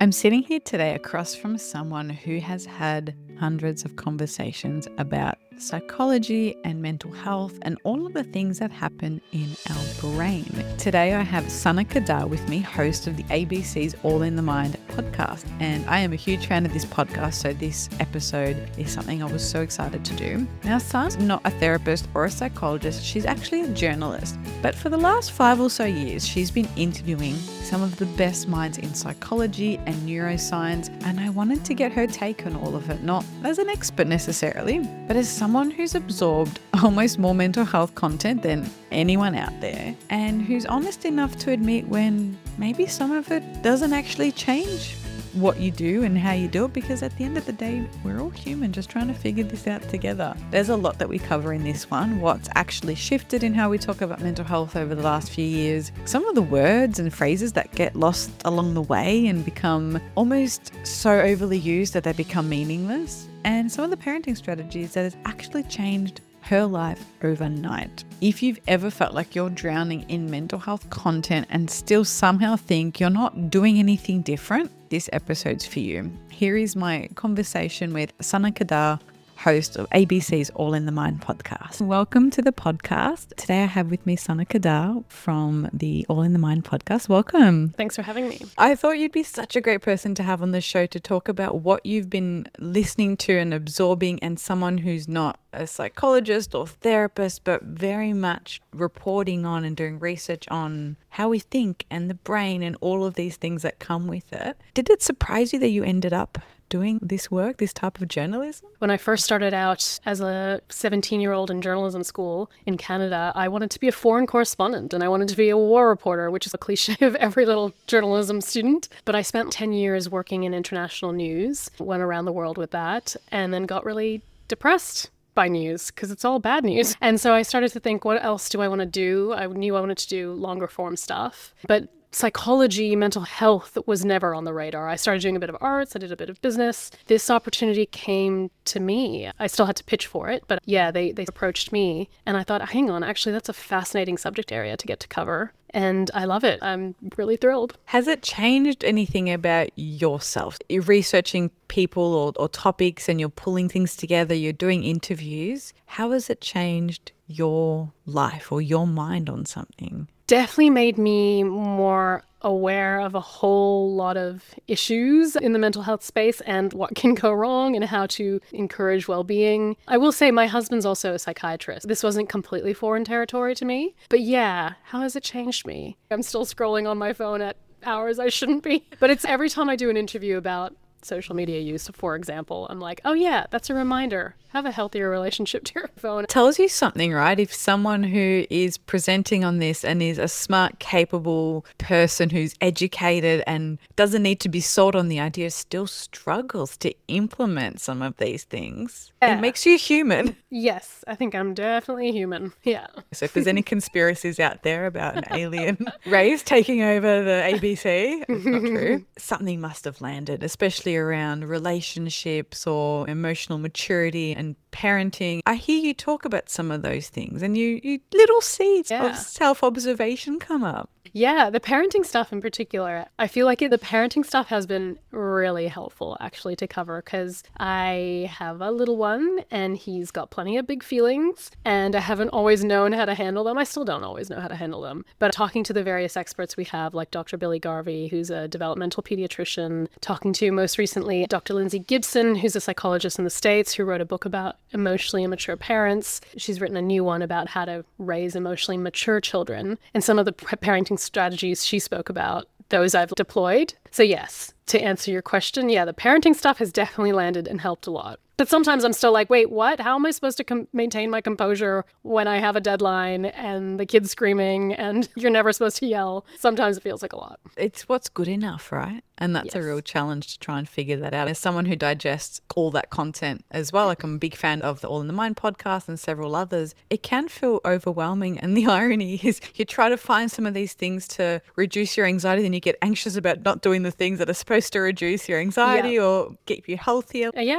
I'm sitting here today across from someone who has had hundreds of conversations about psychology and mental health and all of the things that happen in our brain. Today I have Sana Kadar with me, host of the ABC's All in the Mind podcast. And I am a huge fan of this podcast, so this episode is something I was so excited to do. Now, Sana's not a therapist or a psychologist, she's actually a journalist. But for the last 5 or so years, she's been interviewing some of the best minds in psychology and neuroscience, and I wanted to get her take on all of it, not as an expert necessarily, but as someone who's absorbed almost more mental health content than anyone out there, and who's honest enough to admit when maybe some of it doesn't actually change what you do and how you do it, because at the end of the day, we're all human just trying to figure this out together. There's a lot that we cover in this one, what's actually shifted in how we talk about mental health over the last few years, some of the words and phrases that get lost along the way and become almost so overly used that they become meaningless, and some of the parenting strategies that has actually changed her life overnight. If you've ever felt like you're drowning in mental health content and still somehow think you're not doing anything different, this episode's for you. Here is my conversation with Sana Kadar, host of ABC's All in the Mind podcast. Welcome to the podcast. Today I have with me Sana Kadar from the All in the Mind podcast. Welcome. Thanks for having me. I thought you'd be such a great person to have on the show to talk about what you've been listening to and absorbing, and someone who's not a psychologist or therapist, but very much reporting on and doing research on how we think and the brain and all of these things that come with it. Did it surprise you that you ended up doing this work, this type of journalism? When I first started out as a 17-year-old in journalism school in Canada, I wanted to be a foreign correspondent and I wanted to be a war reporter, which is a cliche of every little journalism student. But I spent 10 years working in international news, went around the world with that, and then got really depressed by news because it's all bad news. And so I started to think, what else do I want to do? I knew I wanted to do longer form stuff, but psychology, mental health was never on the radar. I started doing a bit of arts, I did a bit of business. This opportunity came to me. I still had to pitch for it, but yeah, they approached me and I thought, hang on, actually that's a fascinating subject area to get to cover. And I love it. I'm really thrilled. Has it changed anything about yourself? You're researching people or topics and you're pulling things together, you're doing interviews. How has it changed your life or your mind on something? Definitely made me more aware of a whole lot of issues in the mental health space and what can go wrong and how to encourage well-being. I will say my husband's also a psychiatrist. This wasn't completely foreign territory to me, but yeah, how has it changed me? I'm still scrolling on my phone at hours I shouldn't be, but it's every time I do an interview about social media use, for example, I'm like, oh yeah, that's a reminder. Have a healthier relationship to your phone. Tells you something, right? If someone who is presenting on this and is a smart, capable person who's educated and doesn't need to be sold on the idea still struggles to implement some of these things, it makes you human. Yes, I think I'm definitely human. Yeah. So if there's any conspiracies out there about an alien race taking over the ABC, it's not true. Something must have landed, especially around relationships or emotional maturity and parenting. I hear you talk about some of those things and you little seeds of self-observation come up. Yeah, the parenting stuff in particular, I feel like the parenting stuff has been really helpful actually to cover because I have a little one and he's got plenty of big feelings and I haven't always known how to handle them. I still don't always know how to handle them. But talking to the various experts we have, like Dr. Billy Garvey, who's a developmental pediatrician, talking to most recently Dr. Lindsay Gibson, who's a psychologist in the States who wrote a book about emotionally immature parents. She's written a new one about how to raise emotionally mature children and some of the parenting strategies she spoke about, those I've deployed. So yes, to answer your question, yeah, the parenting stuff has definitely landed and helped a lot. But sometimes I'm still like, wait, what? How am I supposed to maintain my composure when I have a deadline and the kid's screaming and you're never supposed to yell? Sometimes it feels like a lot. It's what's good enough, right? And that's a real challenge to try and figure that out. As someone who digests all that content as well, like I'm a big fan of the All in the Mind podcast and several others, it can feel overwhelming. And the irony is you try to find some of these things to reduce your anxiety, then you get anxious about not doing the things that are supposed to reduce your anxiety or keep you healthier. Yeah.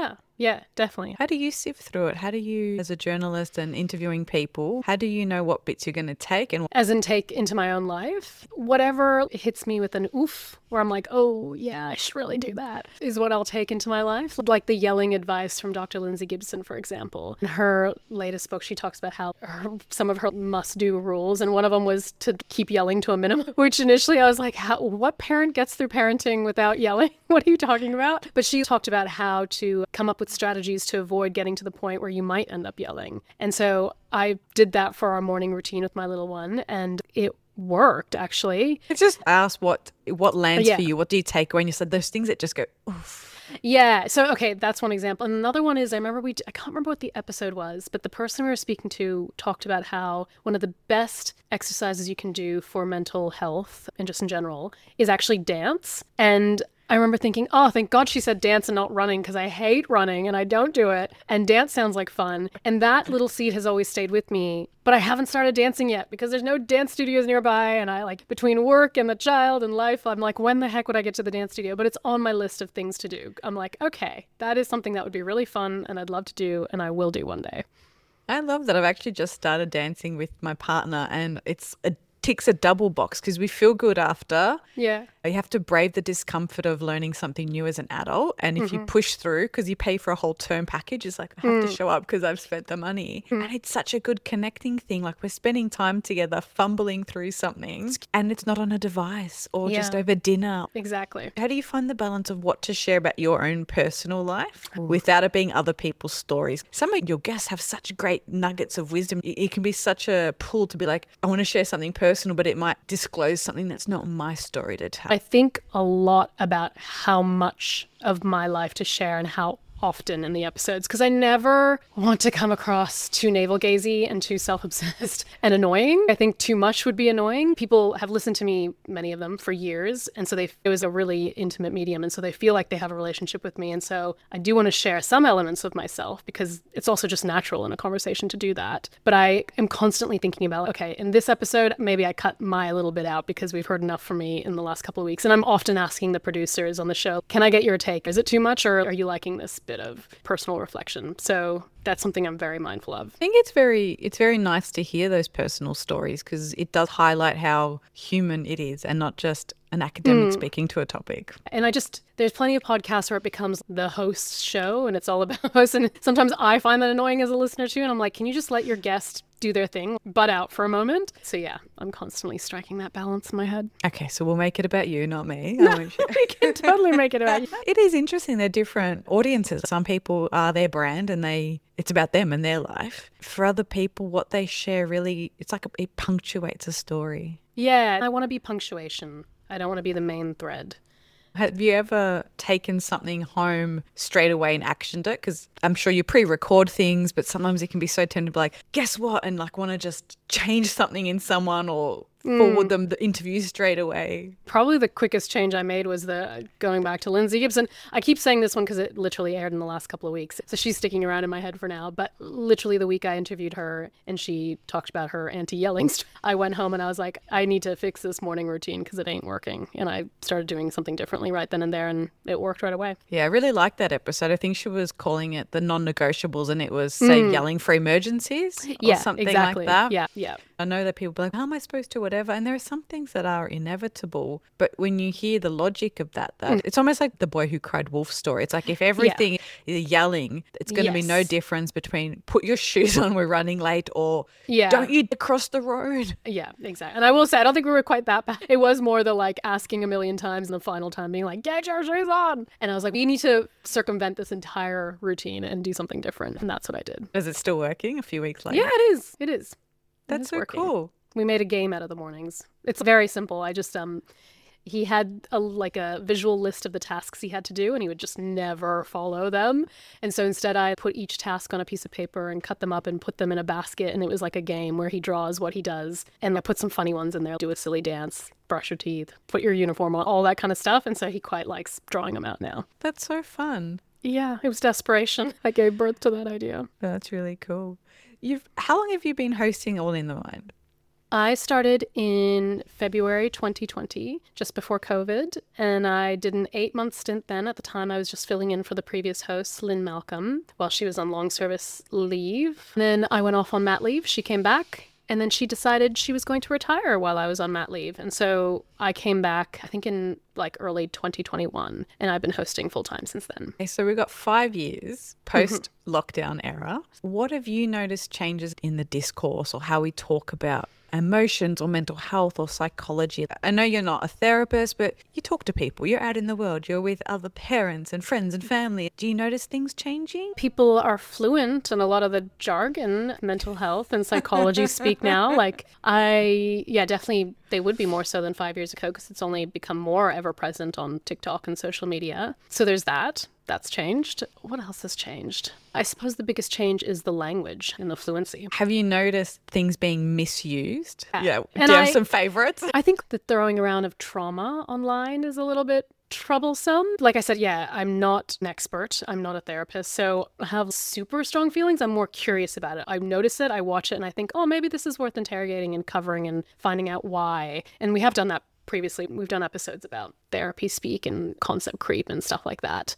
Yeah, definitely. How do you sift through it? How do you, as a journalist and interviewing people, how do you know what bits you're going to take and As in take into my own life. Whatever hits me with an oof, where I'm like, oh, yeah, I should really do that, is what I'll take into my life. Like the yelling advice from Dr. Lindsay Gibson, for example. In her latest book, she talks about how some of her must-do rules, and one of them was to keep yelling to a minimum, which initially I was like, what parent gets through parenting without yelling? What are you talking about? But she talked about how to come up with strategies to avoid getting to the point where you might end up yelling. And so I did that for our morning routine with my little one, and it worked, actually. It's just ask what lands Yeah. for you. What do you take away? And you said those things that just go, oof. Yeah. So, okay, that's one example. And another one is I can't remember what the episode was, but the person we were speaking to talked about how one of the best exercises you can do for mental health and just in general is actually dance. And I remember thinking, oh, thank God she said dance and not running, because I hate running and I don't do it. And dance sounds like fun. And that little seed has always stayed with me. But I haven't started dancing yet because there's no dance studios nearby. And I between work and the child and life, I'm like, when the heck would I get to the dance studio? But it's on my list of things to do. I'm like, okay, that is something that would be really fun and I'd love to do and I will do one day. I love that. I've actually just started dancing with my partner and ticks a double box because we feel good after. Yeah. You have to brave the discomfort of learning something new as an adult. And if you push through, because you pay for a whole term package, it's like, I have to show up because I've spent the money. And it's such a good connecting thing. Like we're spending time together, fumbling through something, and it's not on a device or just over dinner. Exactly. How do you find the balance of what to share about your own personal life without it being other people's stories? Some of your guests have such great nuggets of wisdom. It can be such a pull to be like, I want to share something personal, but it might disclose something that's not my story to tell. I think a lot about how much of my life to share and how often in the episodes, because I never want to come across too navel-gazy and too self-obsessed and annoying. I think too much would be annoying. People have listened to me, many of them, for years, and so it was a really intimate medium, and so they feel like they have a relationship with me, and so I do want to share some elements of myself because it's also just natural in a conversation to do that. But I am constantly thinking about, okay, in this episode, maybe I cut my little bit out because we've heard enough from me in the last couple of weeks, and I'm often asking the producers on the show, can I get your take? Is it too much, or are you liking this bit of personal reflection? So that's something I'm very mindful of. I think it's very nice to hear those personal stories because it does highlight how human it is and not just an academic speaking to a topic. And there's plenty of podcasts where it becomes the host's show and it's all about hosts. And sometimes I find that annoying as a listener too. And I'm like, can you just let your guest do their thing, butt out for a moment? So yeah, I'm constantly striking that balance in my head. Okay, so we'll make it about you, not me. No, we can totally make it about you. It is interesting. They're different audiences. Some people are their brand and it's about them and their life. For other people, what they share really, it's like it punctuates a story. Yeah, I want to be punctuation. I don't want to be the main thread. Have you ever taken something home straight away and actioned it? Because I'm sure you pre-record things, but sometimes it can be so tempting to be like, guess what? And like want to just change something in someone or forward them the interview straight away. Probably the quickest change I made was going back to Lindsay Gibson. I keep saying this one because it literally aired in the last couple of weeks. So she's sticking around in my head for now. But literally the week I interviewed her and she talked about her anti-yelling, I went home and I was like, I need to fix this morning routine because it ain't working. And I started doing something differently right then and there, and it worked right away. Yeah, I really liked that episode. I think she was calling it the non-negotiables, and it was, say, yelling for emergencies or something exactly. like that. Yeah. I know that people be like, how am I supposed to, whatever? And there are some things that are inevitable. But when you hear the logic of that it's almost like the boy who cried wolf story. It's like if everything is yelling, it's going to be no difference between put your shoes on, we're running late, or don't you cross the road. Yeah, exactly. And I will say, I don't think we were quite that bad. It was more the asking a million times and the final time being like, get your shoes on. And I was like, we need to circumvent this entire routine and do something different. And that's what I did. Is it still working a few weeks later? Yeah, it is. It is. That's so cool. We made a game out of the mornings. It's very simple. I just, he had a visual list of the tasks he had to do, and he would just never follow them. And so instead I put each task on a piece of paper and cut them up and put them in a basket. And it was like a game where he draws what he does. And I put some funny ones in there, do a silly dance, brush your teeth, put your uniform on, all that kind of stuff. And so he quite likes drawing them out now. That's so fun. Yeah, it was desperation that gave birth to that idea. That's really cool. How long have you been hosting All in the Mind? I started in February 2020, just before COVID, and I did an 8-month stint then. At the time, I was just filling in for the previous host, Lynn Malcolm, while she was on long service leave. Then I went off on mat leave. She came back. And then she decided she was going to retire while I was on mat leave. And so I came back, I think in like early 2021, and I've been hosting full time since then. Okay, so we've got 5 years post-lockdown era. What have you noticed changes in the discourse or how we talk about emotions or mental health or psychology? I know you're not a therapist, but you talk to people. You're out in the world. You're with other parents and friends and family. Do you notice things changing? People are fluent in a lot of the jargon, mental health and psychology speak now. Like definitely they would be more so than 5 years ago because it's only become more ever present on TikTok and social media. So there's that. That's changed. What else has changed? I suppose the biggest change is the language and the fluency. Have you noticed things being misused? Yeah. And Do you have some favorites? I think the throwing around of trauma online is a little bit troublesome. Like I said, I'm not an expert. I'm not a therapist. So I have super strong feelings. I'm more curious about it. I notice it, I watch it, and I think, oh, maybe this is worth interrogating and covering and finding out why. And we have done that previously. We've done episodes about therapy speak and concept creep and stuff like that.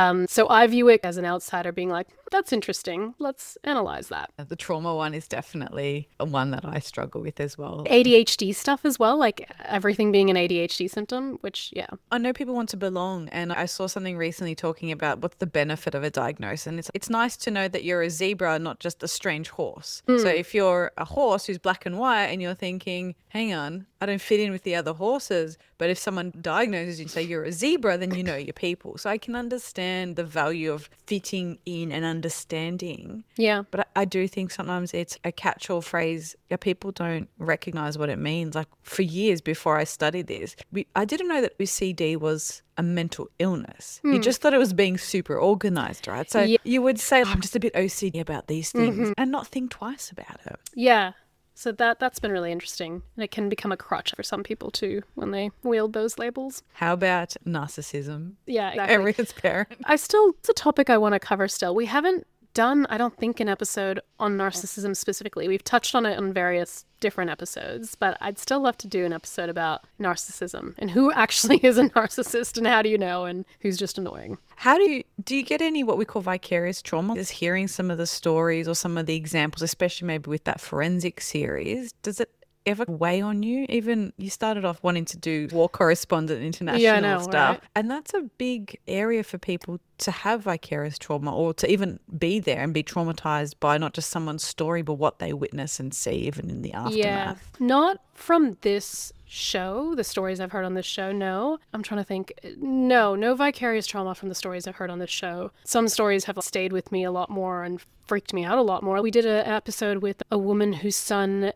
So I view it as an outsider being like, that's interesting. Let's analyze that. The trauma one is definitely one that I struggle with as well. ADHD stuff as well, like everything being an ADHD symptom, which, I know people want to belong, and I saw something recently talking about what's the benefit of a diagnosis. And it's nice to know that you're a zebra, not just a strange horse. So if you're a horse who's black and white and you're thinking, hang on, I don't fit in with the other horses. But if someone diagnoses you and say you're a zebra, then you know your people. So I can understand the value of fitting in and understanding. Yeah. But I do think sometimes it's a catch-all phrase that people don't recognize what it means. Like for years before I studied this, I didn't know that OCD was a mental illness. You just thought it was being super organized, right? So you would say, I'm just a bit OCD about these things and not think twice about it. Yeah. So that's been really interesting. And it can become a crutch for some people too when they wield those labels. How about narcissism? Yeah, exactly. Everyone's parent. It's a topic I want to cover still. We haven't done, I don't think, an episode on narcissism specifically. We've touched on it on various different episodes, but I'd still love to do an episode about narcissism and who actually is a narcissist and how do you know and who's just annoying. How do you get any what we call vicarious trauma? Is hearing some of the stories or some of the examples, especially maybe with that forensic series, does it ever weigh on you? Even you started off wanting to do war correspondent international stuff. Right? And that's a big area for people to have vicarious trauma or to even be there and be traumatized by not just someone's story, but what they witness and see even in the aftermath. Yeah, not from this show, the stories I've heard on this show, no. I'm trying to think. No vicarious trauma from the stories I've heard on this show. Some stories have stayed with me a lot more and freaked me out a lot more. We did an episode with a woman whose son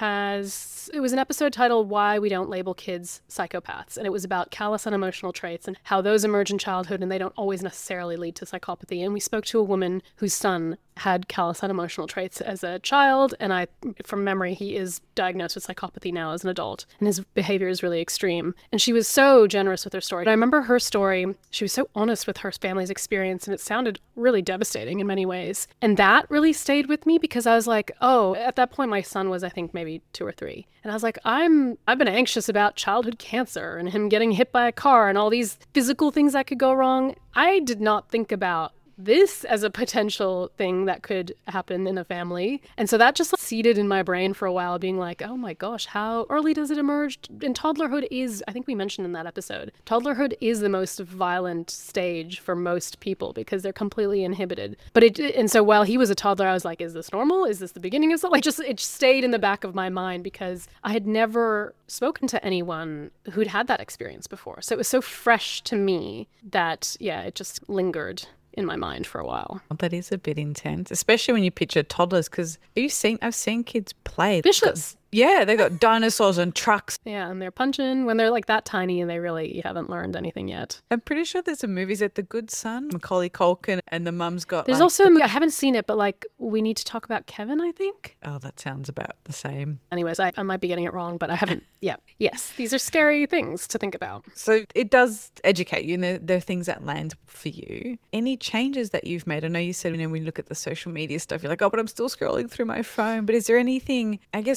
it was an episode titled Why We Don't Label Kids Psychopaths. And it was about callous unemotional traits and how those emerge in childhood and they don't always necessarily lead to psychopathy. And we spoke to a woman whose son had callous unemotional traits as a child. And from memory, he is diagnosed with psychopathy now as an adult. And his behavior is really extreme. And she was so generous with her story. But I remember her story. She was so honest with her family's experience and it sounded really devastating in many ways. And that really stayed with me because I was like, oh, at that point, my son was, I think, maybe 2 or 3. And I was like, I've been anxious about childhood cancer and him getting hit by a car and all these physical things that could go wrong. I did not think about this as a potential thing that could happen in a family. And so that just seeded in my brain for a while, being like, oh my gosh, how early does it emerge? And toddlerhood is, I think we mentioned in that episode, toddlerhood is the most violent stage for most people because they're completely inhibited. And so while he was a toddler, I was like, is this normal? Is this the beginning of something? It stayed in the back of my mind because I had never spoken to anyone who'd had that experience before. So it was so fresh to me that, it just lingered in my mind for a while. That is a bit intense, especially when you picture toddlers because I've seen kids play. Vicious. Yeah, they've got dinosaurs and trucks. Yeah, and they're punching when they're like that tiny and they really haven't learned anything yet. I'm pretty sure there's a movie, is it The Good Son? Macaulay Culkin and the mum's got There's also a movie, I haven't seen it, but We Need to Talk About Kevin, I think. Oh, that sounds about the same. Anyways, I might be getting it wrong, but I haven't. Yeah. Yes, these are scary things to think about. So it does educate you and there are things that land for you. Any changes that you've made? I know you said, when you look at the social media stuff, you're like, oh, but I'm still scrolling through my phone. But is there anything, I guess, more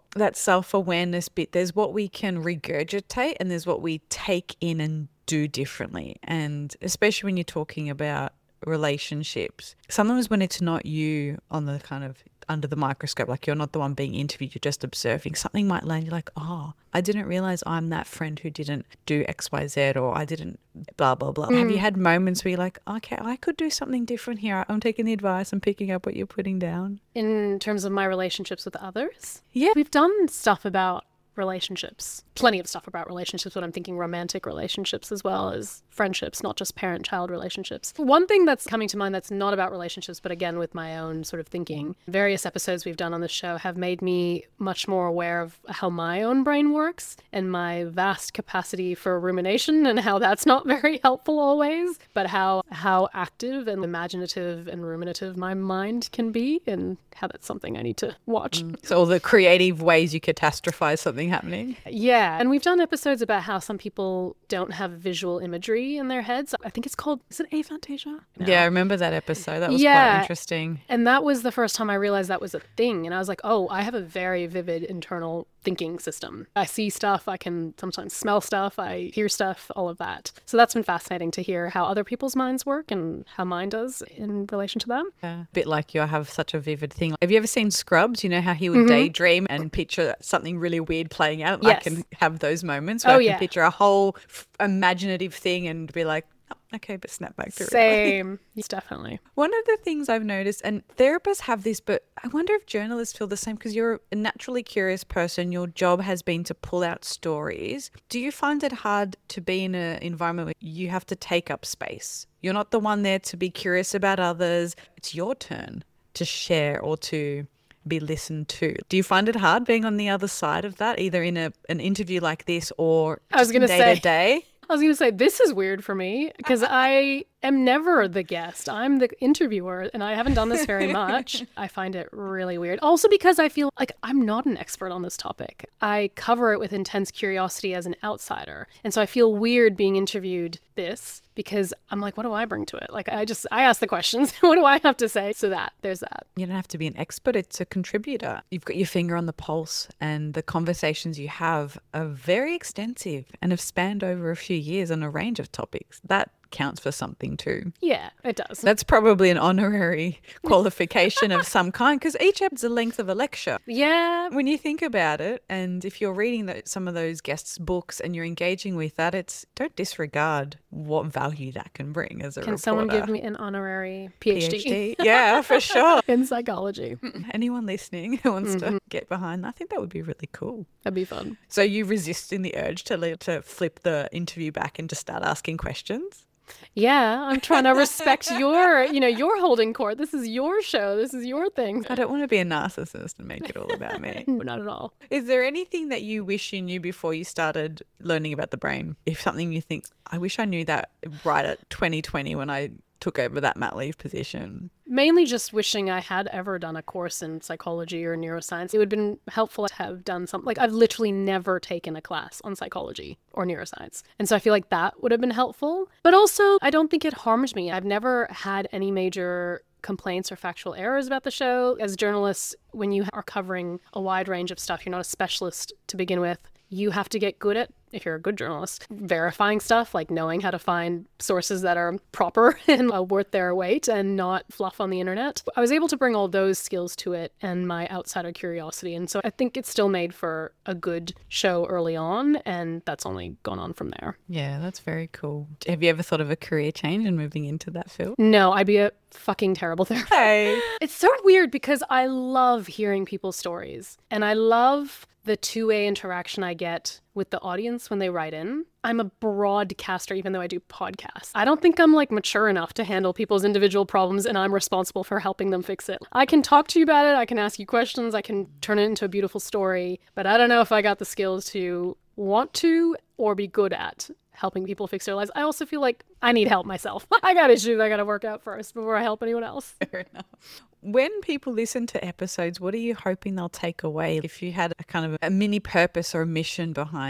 that self-awareness bit, there's what we can regurgitate and there's what we take in and do differently. And especially when you're talking about relationships, sometimes when it's not you on the kind of under the microscope, like you're not the one being interviewed, you're just observing, something might land, you're like, oh, I didn't realize I'm that friend who didn't do XYZ, or I didn't blah, blah, blah. Have you had moments where you're like, okay, I could do something different here. I'm taking the advice and picking up what you're putting down? In terms of my relationships with others? Yeah. We've done stuff about relationships, plenty of stuff about relationships, but I'm thinking romantic relationships as well as friendships, not just parent-child relationships. One thing that's coming to mind that's not about relationships, but again with my own sort of thinking, various episodes we've done on the show have made me much more aware of how my own brain works and my vast capacity for rumination, and how that's not very helpful always, but how active and imaginative and ruminative my mind can be, and how that's something I need to watch. So all the creative ways you catastrophize something happening. Yeah. And we've done episodes about how some people don't have visual imagery in their heads. I think it's called, is it aphantasia? No. Yeah, I remember that episode. That was quite interesting. And that was the first time I realized that was a thing. And I was like, oh, I have a very vivid internal thinking system. I see stuff, I can sometimes smell stuff, I hear stuff, all of that. So that's been fascinating to hear how other people's minds work and how mine does in relation to them. Yeah. A bit like you have such a vivid thing. Have you ever seen Scrubs? You know how he would daydream and picture something really weird playing out? Yes. I can have those moments where I can picture a whole imaginative thing and be like, oh, okay, but snap back to reality. Same. Yes, definitely. One of the things I've noticed, and therapists have this, but I wonder if journalists feel the same, because you're a naturally curious person. Your job has been to pull out stories. Do you find it hard to be in an environment where you have to take up space? You're not the one there to be curious about others. It's your turn to share or to be listened to. Do you find it hard being on the other side of that, either in an interview like this or just day to day? I was going to say, this is weird for me because I am never the guest. I'm the interviewer, and I haven't done this very much. I find it really weird. Also because I feel like I'm not an expert on this topic. I cover it with intense curiosity as an outsider. And so I feel weird being interviewed this because I'm like, what do I bring to it? Like, I ask the questions. What do I have to say? So there's that. You don't have to be an expert. It's a contributor. You've got your finger on the pulse, and the conversations you have are very extensive and have spanned over a few years on a range of topics. That counts for something too. Yeah, it does. That's probably an honorary qualification of some kind, because each episode's the length of a lecture. Yeah. When you think about it, and if you're reading some of those guests' books and you're engaging with that, don't disregard what value that can bring as a reporter. Can someone give me an honorary PhD? Yeah, for sure. In psychology. Anyone listening who wants to get behind that, I think that would be really cool. That'd be fun. So you resisting the urge to flip the interview back and to start asking questions? Yeah, I'm trying to respect you're holding court. This is your show. This is your thing. I don't want to be a narcissist and make it all about me. Not at all. Is there anything that you wish you knew before you started learning about the brain? If something you think, I wish I knew that right at 2020 when I took over that mat leave position. Mainly just wishing I had ever done a course in psychology or neuroscience. It would have been helpful to have done something. Like, I've literally never taken a class on psychology or neuroscience. And so I feel like that would have been helpful. But also, I don't think it harmed me. I've never had any major complaints or factual errors about the show. As journalists, when you are covering a wide range of stuff, you're not a specialist to begin with. You have to get good at, if you're a good journalist, verifying stuff, like knowing how to find sources that are proper and worth their weight and not fluff on the internet. I was able to bring all those skills to it and my outsider curiosity. And so I think it's still made for a good show early on, and that's only gone on from there. Yeah, that's very cool. Have you ever thought of a career change and moving into that field? No, I'd be a fucking terrible therapist. Hey. It's so weird because I love hearing people's stories, and I love the two-way interaction I get with the audience when they write in. I'm a broadcaster, even though I do podcasts. I don't think I'm mature enough to handle people's individual problems, and I'm responsible for helping them fix it. I can talk to you about it. I can ask you questions. I can turn it into a beautiful story, but I don't know if I got the skills to want to or be good at helping people fix their lives. I also feel like I need help myself. I got issues I got to work out first before I help anyone else. Fair enough. When people listen to episodes, what are you hoping they'll take away? If you had a kind of a mini purpose or a mission behind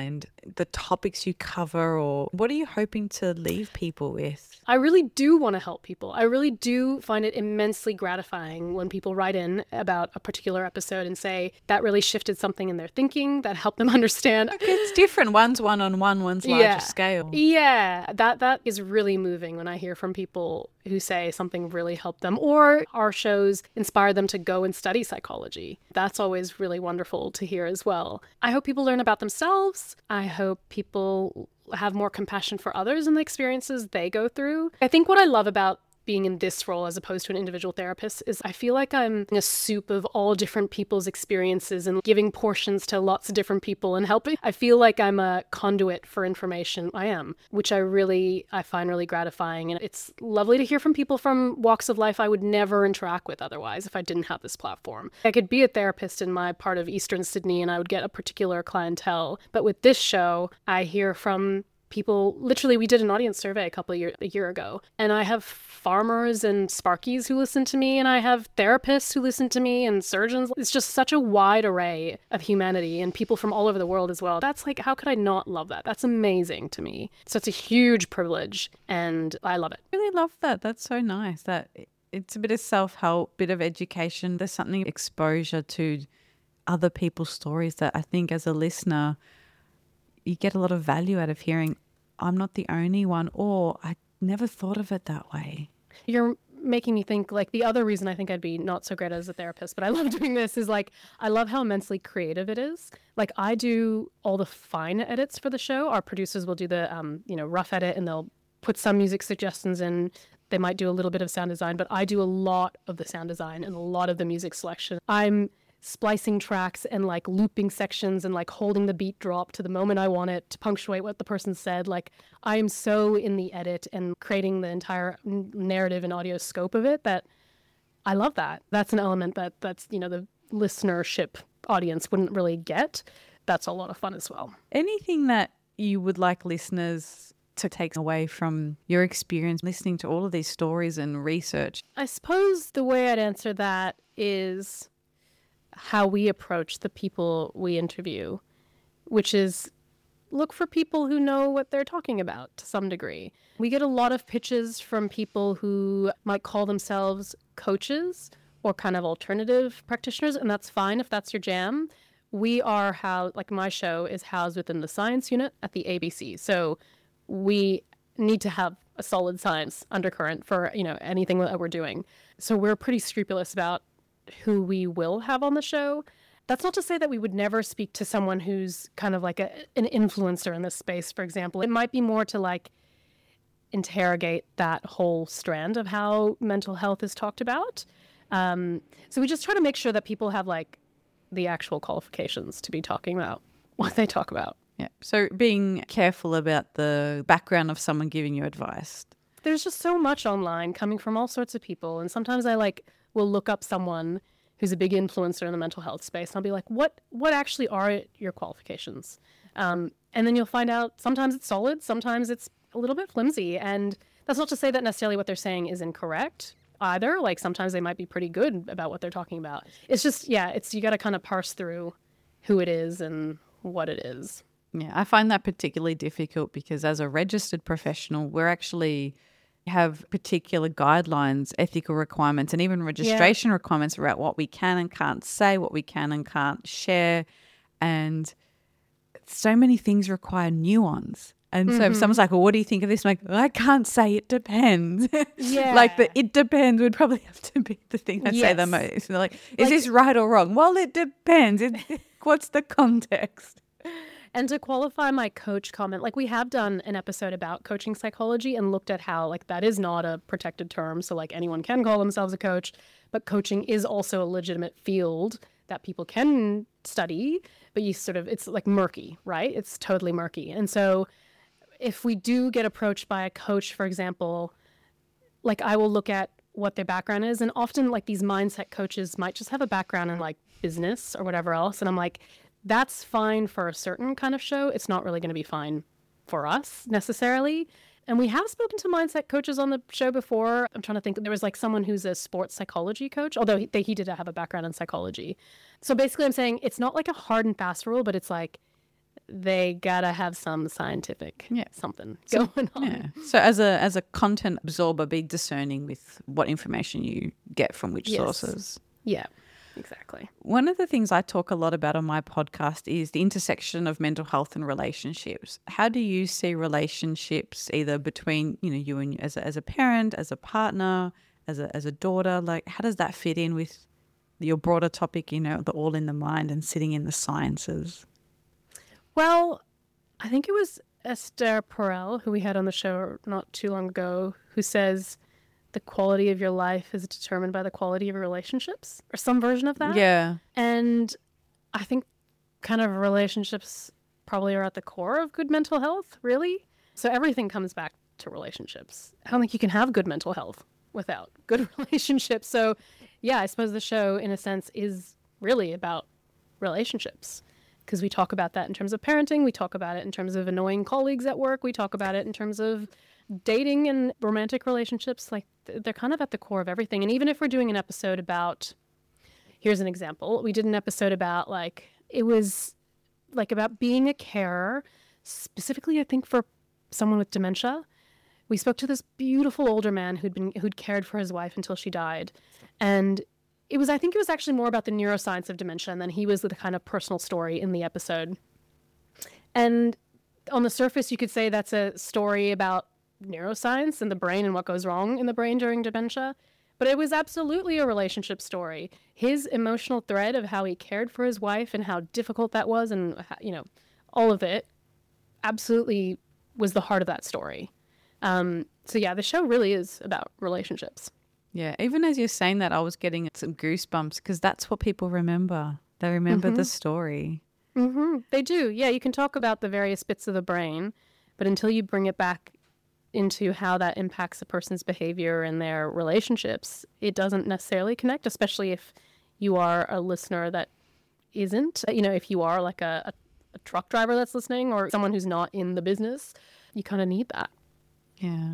the topics you cover, or what are you hoping to leave people with? I really do want to help people. I really do find it immensely gratifying when people write in about a particular episode and say that really shifted something in their thinking, that helped them understand. It's different. One's one-on-one, one's larger scale. Yeah, that is really moving when I hear from people who say something really helped them, or our shows inspire them to go and study psychology. That's always really wonderful to hear as well. I hope people learn about themselves. I hope people have more compassion for others and the experiences they go through. I think what I love about being in this role as opposed to an individual therapist is I feel like I'm a soup of all different people's experiences and giving portions to lots of different people and helping. I feel like I'm a conduit for information. I am, which I find really gratifying. And it's lovely to hear from people from walks of life I would never interact with otherwise if I didn't have this platform. I could be a therapist in my part of Eastern Sydney and I would get a particular clientele. But with this show, I hear from people. Literally, we did an audience survey a year ago, and I have farmers and Sparkies who listen to me, and I have therapists who listen to me, and surgeons. It's just such a wide array of humanity and people from all over the world as well. That's like, how could I not love that? That's amazing to me. So it's a huge privilege, and I love it. I really love that. That's so nice. That it's a bit of self-help, bit of education. There's something exposure to other people's stories that I think as a listener, you get a lot of value out of hearing, I'm not the only one, or I never thought of it that way. You're making me think, like, the other reason I think I'd be not so great as a therapist, but I love doing this, is like, I love how immensely creative it is. Like, I do all the fine edits for the show. Our producers will do the, rough edit, and they'll put some music suggestions in. They might do a little bit of sound design, but I do a lot of the sound design and a lot of the music selection. I'm splicing tracks and like looping sections and like holding the beat drop to the moment I want it to punctuate what the person said. Like, I am so in the edit and creating the entire narrative and audio scope of it that I love that. That's an element that's the listenership audience wouldn't really get. That's a lot of fun as well. Anything that you would like listeners to take away from your experience listening to all of these stories and research? I suppose the way I'd answer that is how we approach the people we interview, which is look for people who know what they're talking about to some degree. We get a lot of pitches from people who might call themselves coaches or kind of alternative practitioners, and that's fine if that's your jam. We are like my show is housed within the science unit at the ABC. So we need to have a solid science undercurrent for, anything that we're doing. So we're pretty scrupulous about who we will have on the show. That's not to say that we would never speak to someone who's kind of like an influencer in this space, for example. It might be more to like interrogate that whole strand of how mental health is talked about. So we just try to make sure that people have like the actual qualifications to be talking about what they talk about. Yeah. So being careful about the background of someone giving you advice. There's just so much online coming from all sorts of people. And sometimes I will look up someone who's a big influencer in the mental health space. And I'll be like, what actually are your qualifications? And then you'll find out sometimes it's solid, sometimes it's a little bit flimsy. And that's not to say that necessarily what they're saying is incorrect either. Like, sometimes they might be pretty good about what they're talking about. It's just, you got to kind of parse through who it is and what it is. Yeah, I find that particularly difficult because as a registered professional, we're actually have particular guidelines, ethical requirements, and even registration requirements about what we can and can't say, what we can and can't share. And so many things require nuance. And so if someone's like, well, what do you think of this? I'm like, I can't say, it depends. Yeah. Like it depends would probably have to be the thing I say the most. And they're like, is this right or wrong? Well, it depends. What's the context? And to qualify my coach comment, like, we have done an episode about coaching psychology and looked at how like that is not a protected term. So like anyone can call themselves a coach, but coaching is also a legitimate field that people can study, but it's like murky, right? It's totally murky. And so if we do get approached by a coach, for example, like I will look at what their background is. And often like these mindset coaches might just have a background in like business or whatever else. And I'm like, that's fine for a certain kind of show. It's not really going to be fine for us necessarily. And we have spoken to mindset coaches on the show before. I'm trying to think. There was like someone who's a sports psychology coach, although he did have a background in psychology. So basically I'm saying it's not like a hard and fast rule, but it's like they gotta have some scientific something So, going on. yeah. So as a content absorber, be discerning with what information you get from which sources. Yeah, exactly. One of the things I talk a lot about on my podcast is the intersection of mental health and relationships. How do you see relationships either between, you and as a parent, as a partner, as a daughter? Like, how does that fit in with your broader topic, the all in the mind and sitting in the sciences? Well, I think it was Esther Perel, who we had on the show not too long ago, who says the quality of your life is determined by the quality of your relationships, or some version of that. Yeah. And I think kind of relationships probably are at the core of good mental health, really. So everything comes back to relationships. I don't think you can have good mental health without good relationships. So yeah, I suppose the show, in a sense, is really about relationships. Because we talk about that in terms of parenting, we talk about it in terms of annoying colleagues at work, we talk about it in terms of dating and romantic relationships. Like, they're kind of at the core of everything. And even if we're doing an episode about, here's an example, we did an episode about, it was about being a carer, specifically I think for someone with dementia. We spoke to this beautiful older man who'd cared for his wife until she died. And I think it was actually more about the neuroscience of dementia, and then he was the kind of personal story in the episode. And on the surface, you could say that's a story about neuroscience and the brain and what goes wrong in the brain during dementia. But it was absolutely a relationship story. His emotional thread of how he cared for his wife and how difficult that was, and, all of it absolutely was the heart of that story. So yeah, the show really is about relationships. Yeah, even as you're saying that, I was getting some goosebumps because that's what people remember. They remember the story. Mm-hmm. They do. Yeah, you can talk about the various bits of the brain, but until you bring it back into how that impacts a person's behavior and their relationships, it doesn't necessarily connect, especially if you are a listener that isn't. If you are like a truck driver that's listening or someone who's not in the business, you kind of need that. Yeah.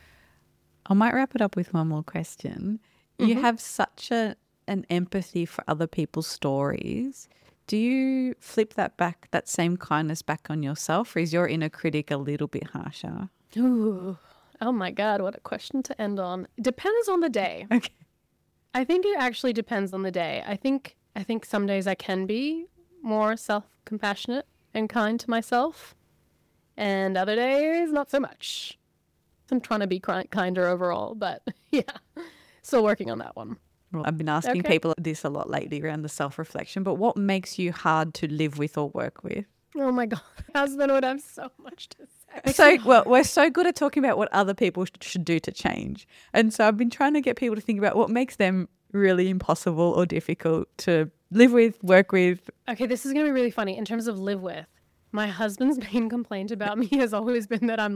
I might wrap it up with one more question. You have such an empathy for other people's stories. Do you flip that same kindness back on yourself, or is your inner critic a little bit harsher? Ooh. Oh my God, what a question to end on. It depends on the day. Okay. I think it actually depends on the day. I think some days I can be more self-compassionate and kind to myself, and other days not so much. I'm trying to be kinder overall, but yeah, still working on that one. Well, I've been asking people this a lot lately around the self-reflection, but what makes you hard to live with or work with? Oh my God, husband would have so much to say. So, we're so good at talking about what other people should do to change. And so I've been trying to get people to think about what makes them really impossible or difficult to live with, work with. Okay, this is going to be really funny. In terms of live with, my husband's main complaint about me has always been that I'm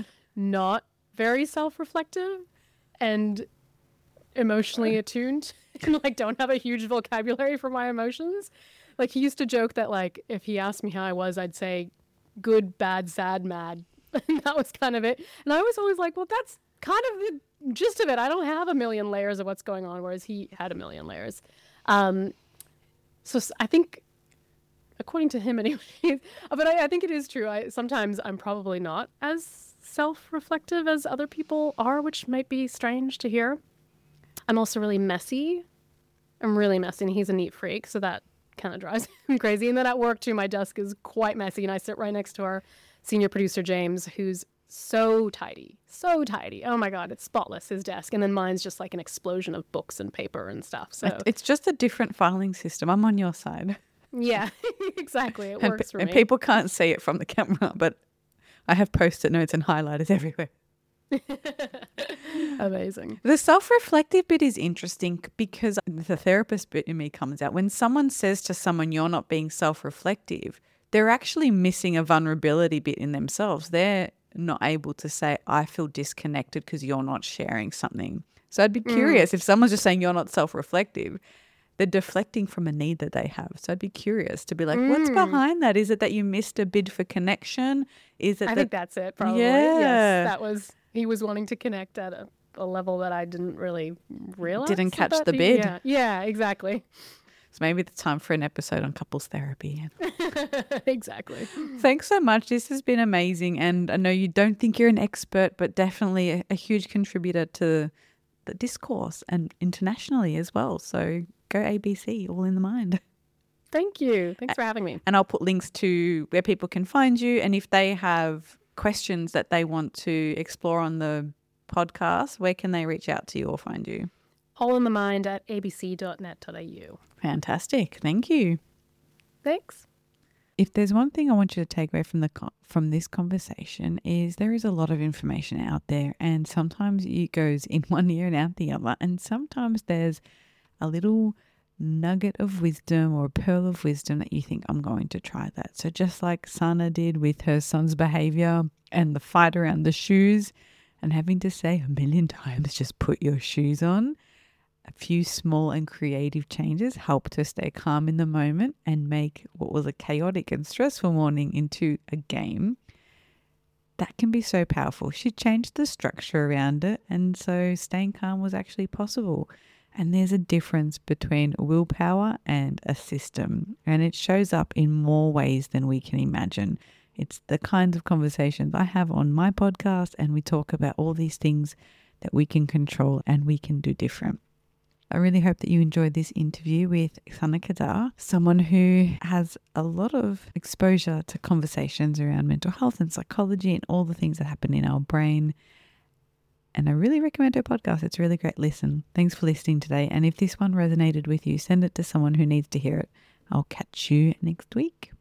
not very self-reflective and emotionally attuned and don't have a huge vocabulary for my emotions. He used to joke that if he asked me how I was, I'd say good, bad, sad, mad. And that was kind of it. And I was always like, well, that's kind of the gist of it. I don't have a million layers of what's going on, whereas he had a million layers. So I think, according to him anyway, but I think it is true. Sometimes I'm probably not as self-reflective as other people are, which might be strange to hear. I'm also really messy. I'm really messy, and he's a neat freak, so that kind of drives him crazy. And then at work too, my desk is quite messy, and I sit right next to our senior producer James, who's so tidy. Oh my God, it's spotless, his desk. And then mine's just an explosion of books and paper and stuff. So it's just a different filing system. I'm on your side. Yeah, exactly. It works for me. And people can't see it from the camera, but I have Post-it notes and highlighters everywhere. Amazing. The self-reflective bit is interesting because the therapist bit in me comes out. When someone says to someone, you're not being self-reflective, they're actually missing a vulnerability bit in themselves. They're not able to say, I feel disconnected because you're not sharing something. So I'd be curious if someone's just saying you're not self-reflective, they're deflecting from a need that they have. So I'd be curious to be like, what's behind that? Is it that you missed a bid for connection? I think that's it, probably. Yeah. Yes, he was wanting to connect at a level that I didn't really realize. Didn't catch the bid. Yeah, exactly. So maybe it's time for an episode on couples therapy. Exactly. Thanks so much. This has been amazing. And I know you don't think you're an expert, but definitely a huge contributor to the discourse and internationally as well. So go ABC, all in the mind. Thank you. Thanks for having me. And I'll put links to where people can find you. And if they have questions that they want to explore on the podcast, where can they reach out to you or find you? All in the mind at abc.net.au. Fantastic. Thank you. Thanks. If there's one thing I want you to take away from this conversation is there is a lot of information out there, and sometimes it goes in one ear and out the other, and sometimes there's a little nugget of wisdom or a pearl of wisdom that you think, I'm going to try that. So just like Sana did with her son's behavior and the fight around the shoes and having to say a million times, just put your shoes on. A few small and creative changes helped her stay calm in the moment and make what was a chaotic and stressful morning into a game. That can be so powerful. She changed the structure around it, and so staying calm was actually possible. And there's a difference between willpower and a system, and it shows up in more ways than we can imagine. It's the kinds of conversations I have on my podcast, and we talk about all these things that we can control and we can do different. I really hope that you enjoyed this interview with Sana Kadar, someone who has a lot of exposure to conversations around mental health and psychology and all the things that happen in our brain. And I really recommend her podcast. It's a really great listen. Thanks for listening today. And if this one resonated with you, send it to someone who needs to hear it. I'll catch you next week.